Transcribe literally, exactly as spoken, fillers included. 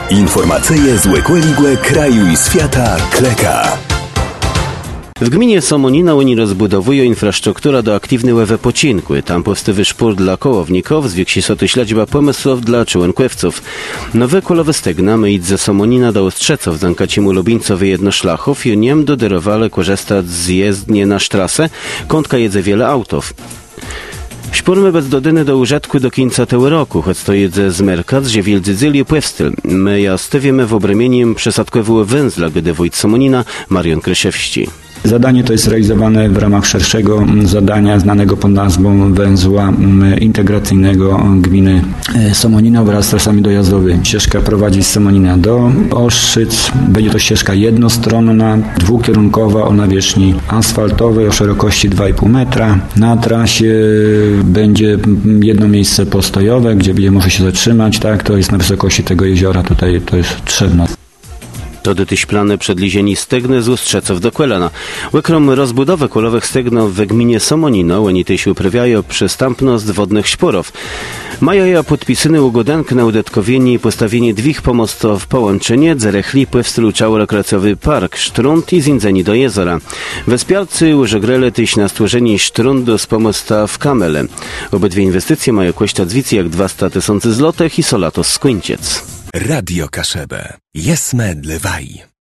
Informacje z łekłe kraju i świata kleka. W gminie Somonina oni rozbudowują infrastruktura do aktywnego wypoczynku. Tam powstawy szport dla kołowników, zwięksi soty śledzba pomysłów dla członkowców. Nowe kolowe stegna my ze Somonina do Ostrzeców, zankacimy lubieńcowy jednoszlachów i niem doderowale korzystać z jezdnie na sztrasę, kątka jedze wiele autów. Śpórmy bez dodyny do użytku do końca tego roku, choć to jedze z Merkat, że wielcy zyli płewstyl. My ja stawiamy w obremieniem przesadkowego węzla, gdy wójt Somonina Marian Kryszewści. Zadanie to jest realizowane w ramach szerszego zadania znanego pod nazwą węzła integracyjnego gminy Somonina wraz z trasami dojazdowymi. Ścieżka prowadzi z Somonina do Ostrzyc. Będzie to ścieżka jednostronna, dwukierunkowa o nawierzchni asfaltowej o szerokości dwa i pół metra. Na trasie będzie jedno miejsce postojowe, gdzie będzie można się zatrzymać. Tak, to jest na wysokości tego jeziora, tutaj to jest Trzebna. To dotyś plany przedlizieni stegny z Ostrzeców do Kłelana. Łekrom rozbudowę kolowych stegnów w gminie Somonino, oni też uprawiają przystępność wodnych śporów. Mają ja podpisany ugodenk na udetkowienie i postawienie dwich pomostów w połączenie zerechli w stylu rekreacyjny park Sztrunt i zindzeni do jezora. Wespiarcy użegrele tyś na stworzenie sztrundu z pomosta w Kamele. Obydwie inwestycje mają kosztać więcej jak dwieście tysięcy złotych i solato z Skłynciec. Radio Kaszebę. Jesme dlewaj.